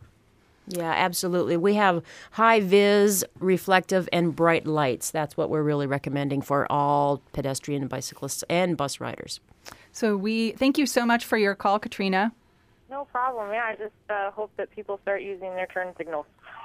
Yeah, absolutely. We have high vis, reflective, and bright lights. That's what we're really recommending for all pedestrian, bicyclists, and bus riders. So we thank you so much for your call, Katrina. No problem. Yeah, I just uh, hope that people start using their turn signals.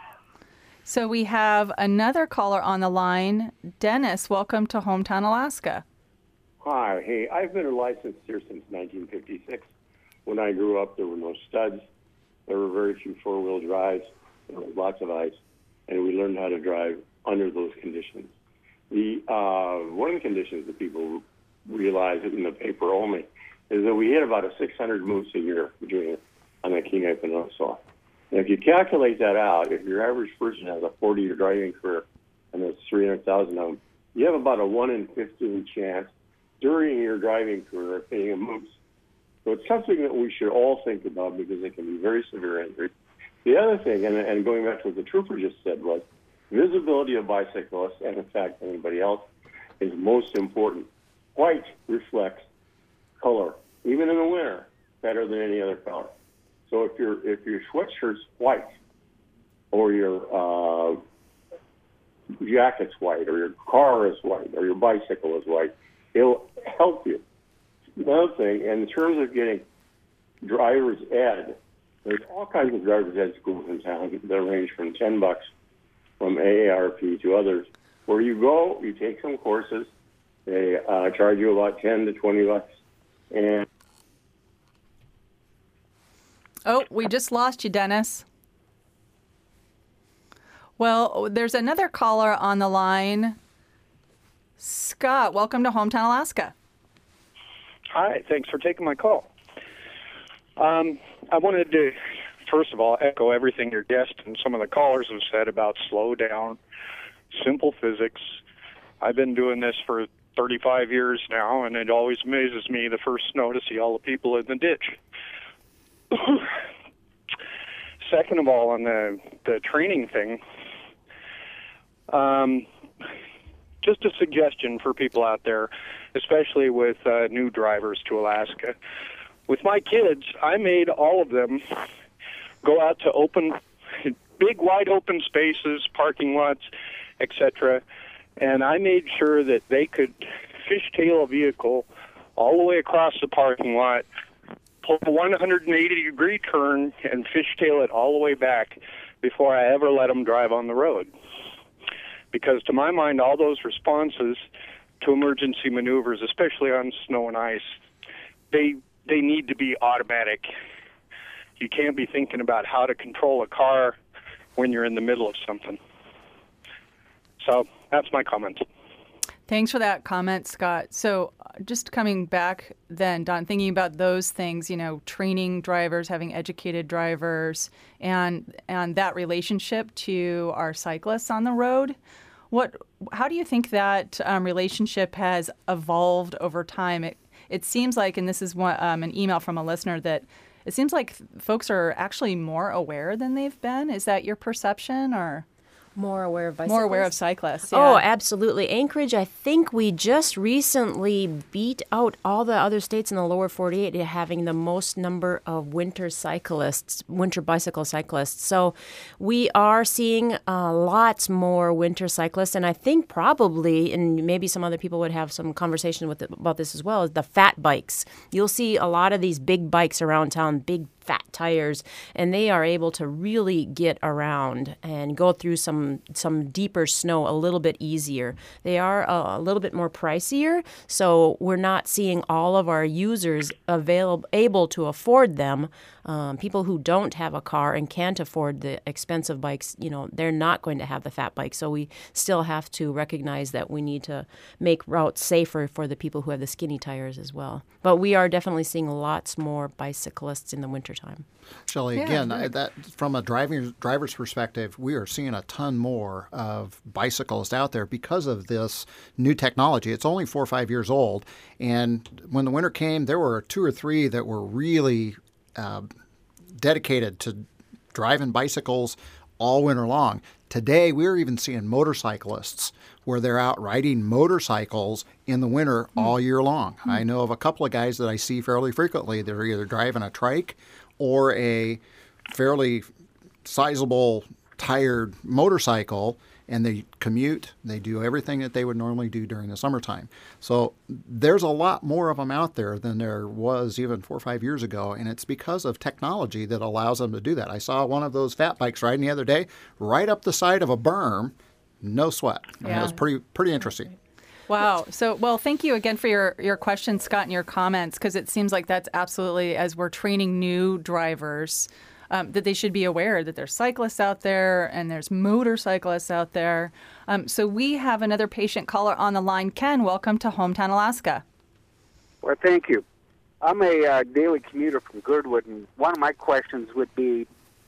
So we have another caller on the line. Dennis, welcome to Hometown, Alaska. Hi. Hey, I've been a licensed here since nineteen fifty-six. When I grew up, there were no studs. There were very few four-wheel drives. There was lots of ice, and we learned how to drive under those conditions. The uh, one of the conditions that people realize in the paper only is that we hit about a six hundred moose a year between on the Kenai Peninsula. And if you calculate that out, if your average person has a forty-year driving career and there's three hundred thousand of them, you have about a one in fifteen chance during your driving career of hitting a moose. So it's something that we should all think about because it can be very severe injury. The other thing, and, and going back to what the trooper just said, was visibility of bicyclists, and in fact anybody else, is most important. White reflects color, even in the winter, better than any other color. So if your if your sweatshirt's white, or your uh, jacket's white, or your car is white, or your bicycle is white, it'll help you. Another thing, and in terms of getting driver's ed, there's all kinds of driver's ed schools in town that range from ten bucks from A A R P to others, where you go, you take some courses, they uh, charge you about ten to twenty bucks, and Oh, we just lost you, Dennis. Well, there's another caller on the line. Scott, welcome to Hometown, Alaska. Hi, thanks for taking my call. Um, I wanted to, first of all, echo everything your guest and some of the callers have said about slow down, simple physics. I've been doing this for thirty-five years now, and it always amazes me the first snow to see all the people in the ditch. Second of all, on the, the training thing, um, just a suggestion for people out there, especially with uh, new drivers to Alaska. With my kids, I made all of them go out to open, big, wide open spaces, parking lots, et cetera, and I made sure that they could fishtail a vehicle all the way across the parking lot, pull a one hundred eighty degree turn, and fishtail it all the way back before I ever let them drive on the road. Because to my mind, all those responses to emergency maneuvers, especially on snow and ice, they they need to be automatic. You can't be thinking about how to control a car when you're in the middle of something. So that's my comment. Thanks for that comment, Scott. So uh, just coming back then, Don, thinking about those things, you know, training drivers, having educated drivers, and and that relationship to our cyclists on the road. What, how do you think that um, relationship has evolved over time? It, it seems like, and this is one, um, an email from a listener, that it seems like folks are actually more aware than they've been. Is that your perception, or? More aware of bicyclists? More aware of cyclists, yeah. Oh, absolutely. Anchorage, I think we just recently beat out all the other states in the lower forty-eight having the most number of winter cyclists, winter bicycle cyclists. So we are seeing uh, lots more winter cyclists, and I think probably, and maybe some other people would have some conversation with it, about this as well, is the fat bikes. You'll see a lot of these big bikes around town, big fat tires, and they are able to really get around and go through some some deeper snow a little bit easier. They are a, a little bit more pricier, so we're not seeing all of our users available able to afford them. Um, people who don't have a car and can't afford the expensive bikes, you know, they're not going to have the fat bike. So we still have to recognize that we need to make routes safer for the people who have the skinny tires as well. But we are definitely seeing lots more bicyclists in the wintertime. Shelley, Yeah, again, right. I- that from a driving driver's perspective, we are seeing a ton more of bicyclists out there because of this new technology. It's only four or five years old, and when the winter came, there were two or three that were really uh, dedicated to driving bicycles all winter long. Today, we're even seeing motorcyclists where they're out riding motorcycles in the winter all year long. Hmm. I know of a couple of guys that I see fairly frequently. They're either driving a trike or a fairly sizable tired motorcycle, and they commute. They do everything that they would normally do during the summertime. So there's a lot more of them out there than there was even four or five years ago, and it's because of technology that allows them to do that. I saw one of those fat bikes riding the other day right up the side of a berm, no sweat. I mean, Yeah. it was pretty pretty interesting. Wow. So, well, thank you again for your, your questions, Scott, and your comments, because it seems like that's absolutely, as we're training new drivers, um, that they should be aware that there's cyclists out there and there's motorcyclists out there. Um, so we have another patient caller on the line. Ken, welcome to Hometown, Alaska. Well, thank you. I'm a uh, daily commuter from Girdwood, and one of my questions would be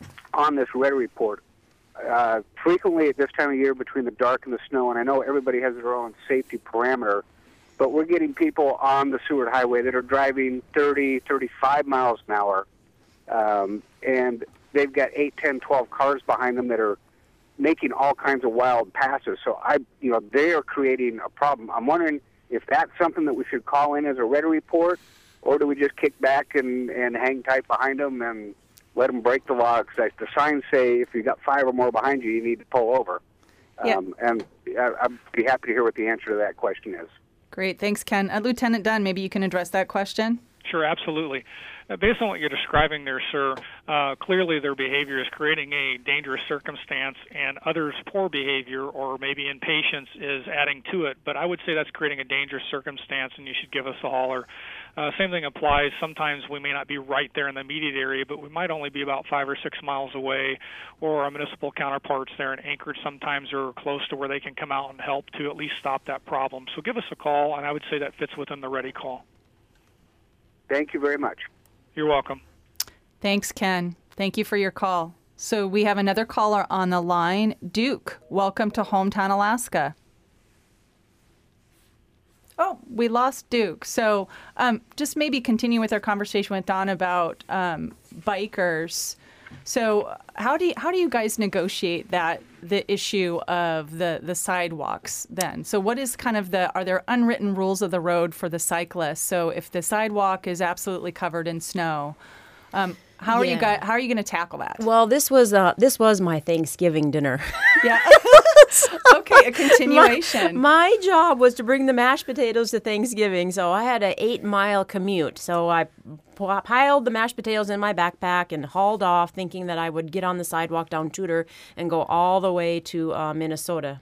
on this weather report. Uh, frequently at this time of year between the dark and the snow, and I know everybody has their own safety parameter, but we're getting people on the Seward Highway that are driving thirty, thirty-five miles an hour, um, and they've got eight, ten, twelve cars behind them that are making all kinds of wild passes. So I, you know, they are creating a problem. I'm wondering if that's something that we should call in as a weather report, or do we just kick back and, and hang tight behind them and let them break the law? Because the signs say if you got five or more behind you, you need to pull over. Yeah. Um, and I, I'd be happy to hear what the answer to that question is. Great. Thanks, Ken. Uh, Lieutenant Dunn, maybe you can address that question. Sure, absolutely. Uh, based on what you're describing there, sir, uh, clearly their behavior is creating a dangerous circumstance, and others' poor behavior or maybe impatience is adding to it. But I would say that's creating a dangerous circumstance, and you should give us a holler. Uh, same thing applies. Sometimes we may not be right there in the immediate area, but we might only be about five or six miles away, or our municipal counterparts there in Anchorage sometimes are close to where they can come out and help to at least stop that problem. So give us a call, and I would say that fits within the ready call. Thank you very much. You're welcome. Thanks, Ken. Thank you for your call. So we have another caller on the line. Duke, welcome to Hometown, Alaska. Oh, we lost Duke. So um, just maybe continue with our conversation with Don about um, bikers. So how do you, how do you guys negotiate that the issue of the, the sidewalks then? So what is kind of the are there unwritten rules of the road for the cyclists? So if the sidewalk is absolutely covered in snow, um, how are Yeah. you guys how are you going to tackle that? Well, this was uh, this was my Thanksgiving dinner. Yeah. Okay, a continuation. My, my job was to bring the mashed potatoes to Thanksgiving, so I had an eight-mile commute. So I p- piled the mashed potatoes in my backpack and hauled off, thinking that I would get on the sidewalk down Tudor and go all the way to uh, Minnesota.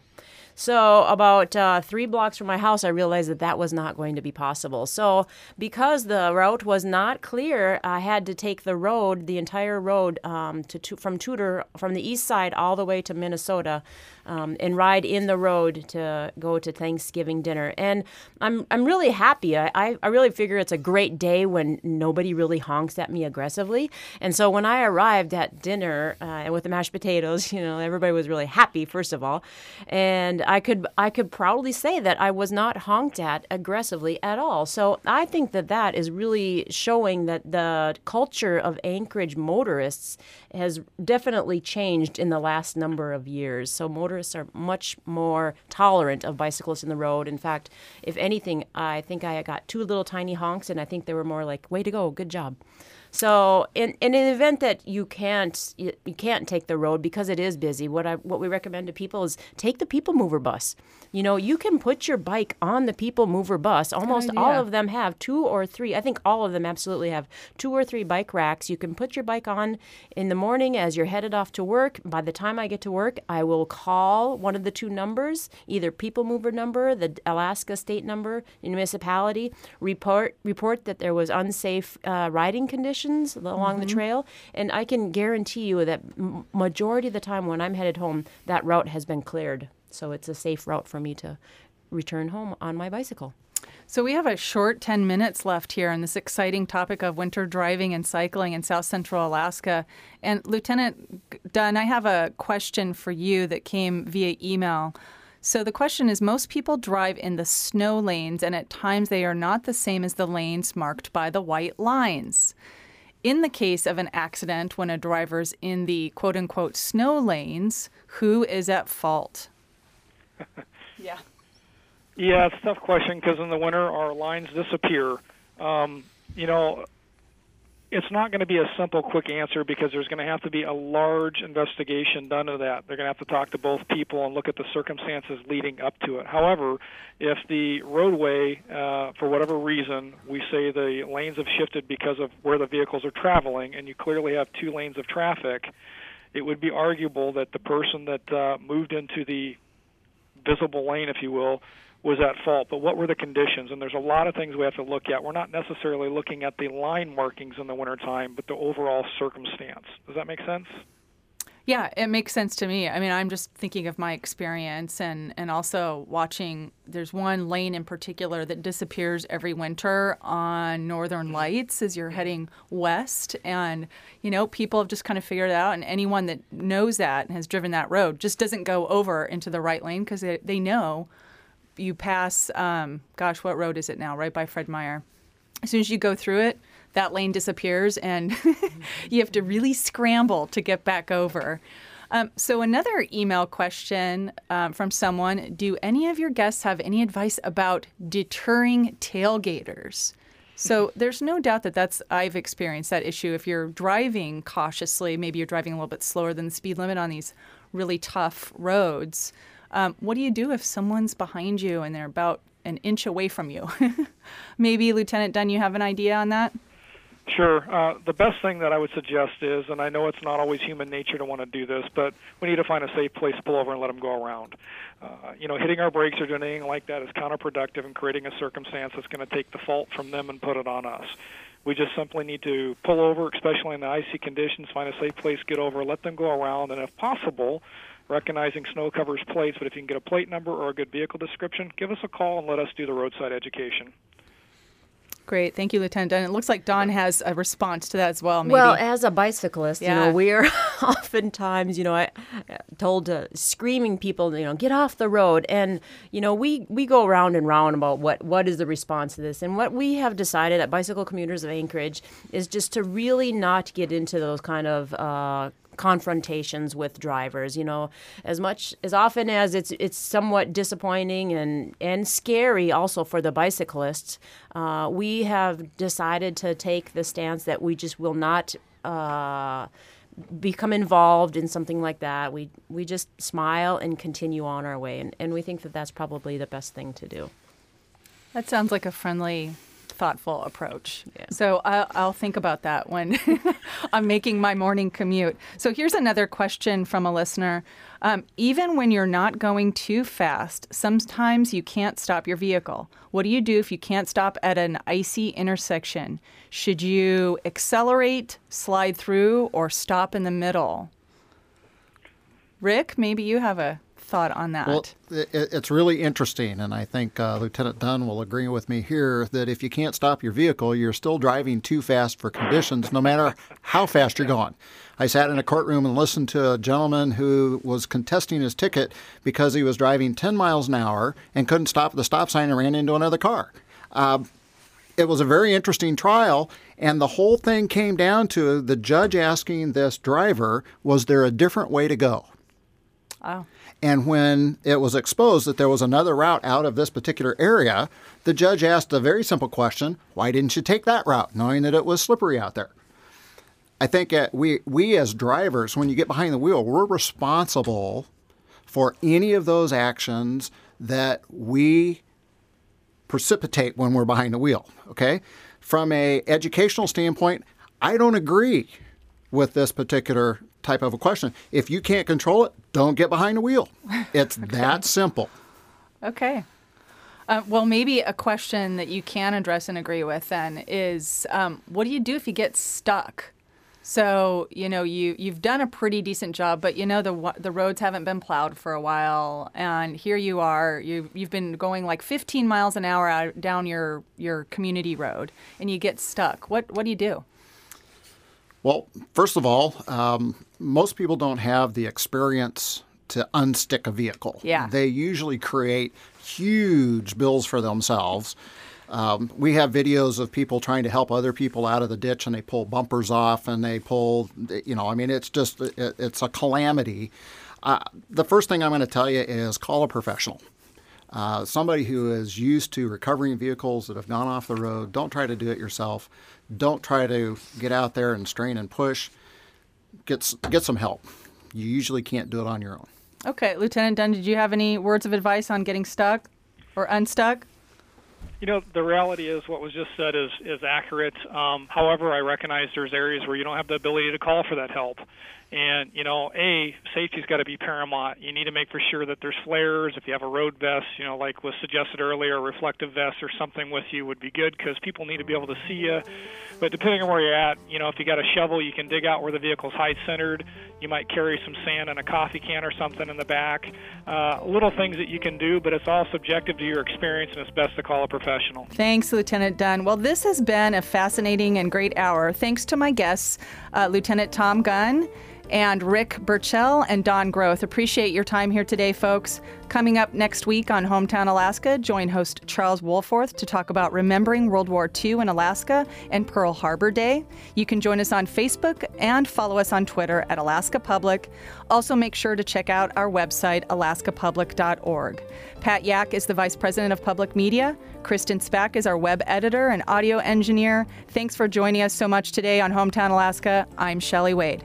So about uh, three blocks from my house, I realized that that was not going to be possible. So because the route was not clear, I had to take the road, the entire road, um, to, to from Tudor, from the east side all the way to Minnesota, um, and ride in the road to go to Thanksgiving dinner. And I'm I'm really happy. I, I, I really figure it's a great day when nobody really honks at me aggressively. And so when I arrived at dinner uh, with the mashed potatoes, you know, everybody was really happy, first of all. And I could I could proudly say that I was not honked at aggressively at all. So I think that that is really showing that the culture of Anchorage motorists has definitely changed in the last number of years. So motorists are much more tolerant of bicyclists in the road. In fact, if anything, I think I got two little tiny honks, and I think they were more like, "Way to go, good job." So, in, in an event that you can't you, you can't take the road because it is busy, what I what we recommend to people is take the People Mover bus. You know, you can put your bike on the People Mover bus. Almost idea. all of them have two or three. I think all of them absolutely have two or three bike racks. You can put your bike on in the morning as you're headed off to work. By the time I get to work, I will call one of the two numbers, either People Mover number, the Alaska state number, municipality, report report that there was unsafe uh, riding conditions along Mhm. the trail, and I can guarantee you that m- majority of the time when I'm headed home, that route has been cleared. So it's a safe route for me to return home on my bicycle. So we have a short ten minutes left here on this exciting topic of winter driving and cycling in South Central Alaska. And Lieutenant Dunn, I have a question for you that came via email. So the question is, most people drive in the snow lanes, and at times they are not the same as the lanes marked by the white lines. In the case of an accident when a driver's in the quote-unquote snow lanes, who is at fault? Yeah. Yeah, it's a tough question because in the winter our lines disappear. Um, you know, it's not going to be a simple, quick answer because there's going to have to be a large investigation done to that. They're going to have to talk to both people and look at the circumstances leading up to it. However, if the roadway, uh, for whatever reason, we say the lanes have shifted because of where the vehicles are traveling, and you clearly have two lanes of traffic, it would be arguable that the person that uh, moved into the visible lane, if you will, was at fault. But what were the conditions? And there's a lot of things we have to look at. We're not necessarily looking at the line markings in the wintertime, but the overall circumstance. Does that make sense? Yeah, it makes sense to me. I mean, I'm just thinking of my experience and, and also watching, there's one lane in particular that disappears every winter on Northern Lights as you're heading west. And, you know, people have just kind of figured it out. And anyone that knows that and has driven that road just doesn't go over into the right lane because they, they know you pass, um, gosh, what road is it now? Right by Fred Meyer. As soon as you go through it, that lane disappears, and you have to really scramble to get back over. Um, so another email question um, from someone, do any of your guests have any advice about deterring tailgaters? So there's no doubt that that's, I've experienced that issue. If you're driving cautiously, maybe you're driving a little bit slower than the speed limit on these really tough roads. Um, what do you do if someone's behind you and they're about an inch away from you? Maybe, Lieutenant Dunn, you have an idea on that? Sure. Uh, the best thing that I would suggest is, and I know it's not always human nature to want to do this, but we need to find a safe place to pull over and let them go around. Uh, you know, hitting our brakes or doing anything like that is counterproductive and creating a circumstance that's going to take the fault from them and put it on us. We just simply need to pull over, especially in the icy conditions, find a safe place, get over, let them go around, and if possible, recognizing snow covers plates, but if you can get a plate number or a good vehicle description, give us a call and let us do the roadside education. Great. Thank you, Lieutenant Dunn. It looks like Dawn has a response to that as well, maybe. Well, as a bicyclist, Yeah. you know, we're oftentimes, you know, I, told to screaming people, you know, get off the road. And, you know, we, we go round and round about what, what is the response to this. And what we have decided at Bicycle Commuters of Anchorage is just to really not get into those kind of uh, confrontations with drivers. You know, as much as often as it's it's somewhat disappointing and and scary also for the bicyclists, uh, we have decided to take the stance that we just will not uh, become involved in something like that. We we just smile and continue on our way, and, and we think that that's probably the best thing to do. That sounds like a friendly, thoughtful approach. Yeah. So I'll, I'll think about that when I'm making my morning commute. So here's another question from a listener. Um, even when you're not going too fast, sometimes you can't stop your vehicle. What do you do if you can't stop at an icy intersection? Should you accelerate, slide through, or stop in the middle? Rick, maybe you have a thought on that. Well, it, it's really interesting, and I think uh, Lieutenant Dunn will agree with me here that if you can't stop your vehicle, you're still driving too fast for conditions, no matter how fast you're going. I sat in a courtroom and listened to a gentleman who was contesting his ticket because he was driving ten miles an hour and couldn't stop at the stop sign and ran into another car. Uh, it was a very interesting trial, and the whole thing came down to the judge asking this driver, was there a different way to go? Oh. And when it was exposed that there was another route out of this particular area, the judge asked a very simple question: why didn't you take that route, knowing that it was slippery out there? I think uh, we, we as drivers, when you get behind the wheel, we're responsible for any of those actions that we precipitate when we're behind the wheel, okay? From a educational standpoint, I don't agree with this particular type of a question. If you can't control it, don't get behind the wheel. It's okay. That simple. Okay. Uh, well, maybe a question that you can address and agree with then is, um, what do you do if you get stuck? So, you know, you, you've done a pretty decent job, but, you know, the the roads haven't been plowed for a while, and here you are, you, you've been going like fifteen miles an hour out, down your, your community road, and you get stuck. What, what do you do? Well, first of all, um, most people don't have the experience to unstick a vehicle. Yeah. They usually create huge bills for themselves. Um, we have videos of people trying to help other people out of the ditch, and they pull bumpers off, and they pull, you know, I mean, it's just, it, it's a calamity. Uh, the first thing I'm going to tell you is call a professional. Uh, somebody who is used to recovering vehicles that have gone off the road. Don't try to do it yourself. Don't try to get out there and strain and push. Get, get some help. You usually can't do it on your own. Okay. Lieutenant Dunn, did you have any words of advice on getting stuck or unstuck? You know, the reality is what was just said is, is accurate. Um, however, I recognize there's areas where you don't have the ability to call for that help. And, you know, A, safety's got to be paramount. You need to make for sure that there's flares. If you have a road vest, you know, like was suggested earlier, a reflective vest or something with you would be good because people need to be able to see you. But depending on where you're at, you know, if you got a shovel, you can dig out where the vehicle's height-centered. You might carry some sand and a coffee can or something in the back. Uh, little things that you can do, but it's all subjective to your experience, and it's best to call a professional. Thanks, Lieutenant Dunn. Well, this has been a fascinating and great hour. Thanks to my guests, uh, Lieutenant Tom Gunn and Rick Burchell and Don Groth. Appreciate your time here today, folks. Coming up next week on Hometown Alaska, join host Charles Wohlforth to talk about remembering World War Two in Alaska and Pearl Harbor Day. You can join us on Facebook and follow us on Twitter at Alaska Public. Also, make sure to check out our website, alaska public dot org. Pat Yak is the Vice President of Public Media. Kristen Spack is our web editor and audio engineer. Thanks for joining us so much today on Hometown Alaska. I'm Shelley Wade.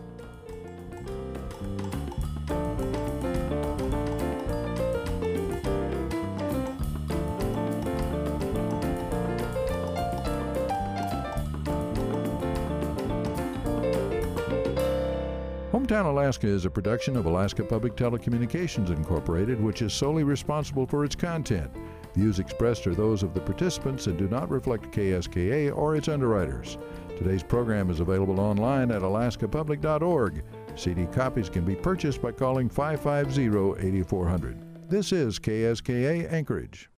Hometown Alaska is a production of Alaska Public Telecommunications Incorporated, which is solely responsible for its content. Views expressed are those of the participants and do not reflect K S K A or its underwriters. Today's program is available online at alaska public dot org. C D copies can be purchased by calling five five zero, eight four zero zero. This is K S K A Anchorage.